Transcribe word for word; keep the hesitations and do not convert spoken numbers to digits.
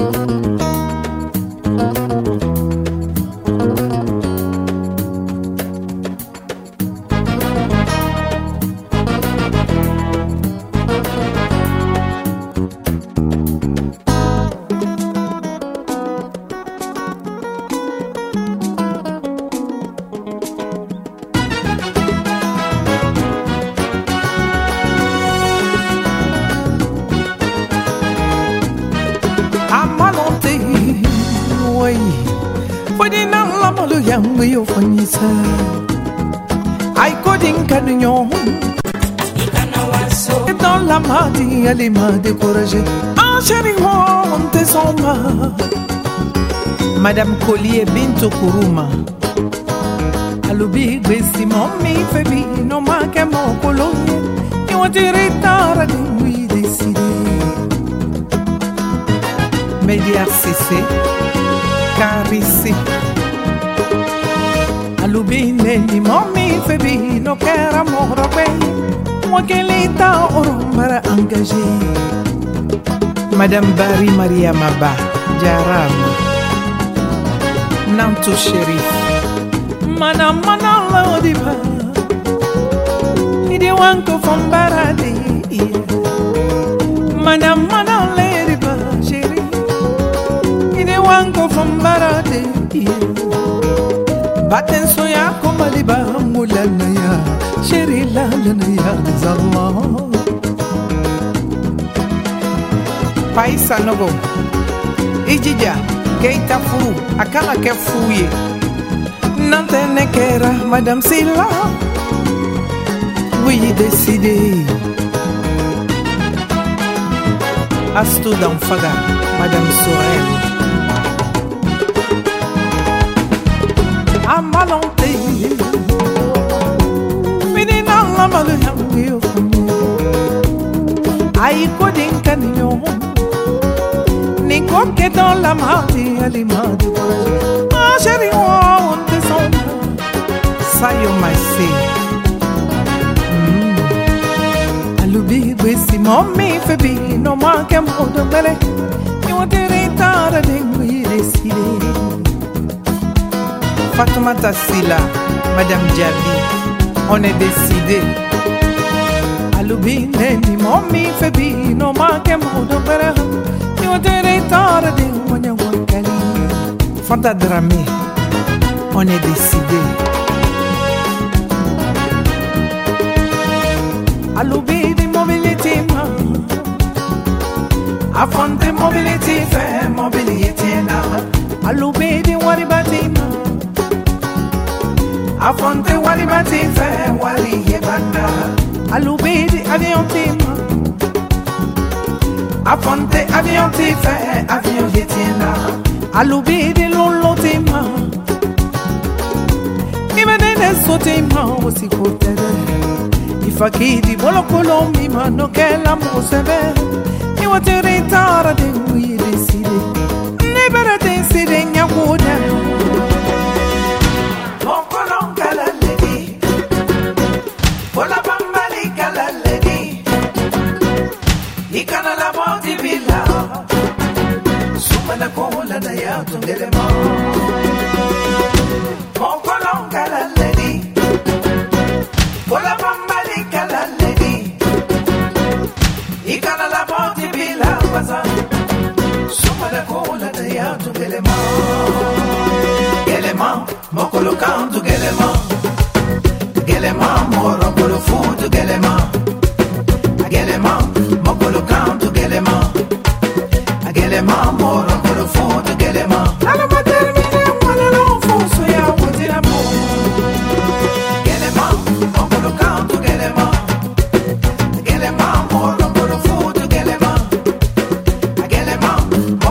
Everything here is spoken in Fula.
Elle m'a découragé. Ah chérie, on te soma. Madame Collier Bintou Kourouma. Alubi Bessi Mommy Febi no ma che mo colonie. E o direttore di lui decide. Media Sisse Carissi. Alubi Nelly Mommy Febi no che era moro bene. Che l'État aura engagé. Madame Barry Maria Maba Jarama Nantou Shérif Madame Manala Odiba Idi Wanko Fombaradi Madame Manala Odiba Shérif Idi Wanko Fombaradi Baten Soya Komaliba Mulanaya Chérie la lanaya zalma Paisa nogo Ijija Keita furu Akala ke fuye Nantene kera Madame Silla Oui décidé Astou d'Anfaga Madame Sorel Amalante Aïe coding canyon Nico qui est dans la mardi à l'image Ah chérie on te sonne Sayo my say Alubi besi mommy febi No man can hold the belly You want to retard a thing we decide Fatoumata Silla Madame Djabi On est décidé. Alubi Nelly Mommy Febi no ma che modo per io te retard de monya wakali. Fanta Dramé. On est décidé. Alubi de mobilité ma. Afante mobilité fait mobilité na. Alubi de waribati ma. Afonte wali mati fe wali yebanda Alubidi avion tima Afonte avion ti fe avion yetiena Alubidi lolo tima Imenene so tima osi kotere Ifakidi bolo kolomi mano ke la mosebe Iwa teritara de uye decide Nebera decide nyakuda La cola da ya tungele mo Moko longa la lady Bola bambali kala lady Ikana la boti bila baza Suma la cola da ya tungele mo Gele mo Moko lo kantu gele mo Gele mo Moro kolo futu gele mo Gele mo Moko lo kantu gele mo Gele mo Moro foto gele ma ala maternelle wala lo foso ya wotira mo gele ma ongolo kanto gele ma gele ma moro ngolo foto gele ma gele ma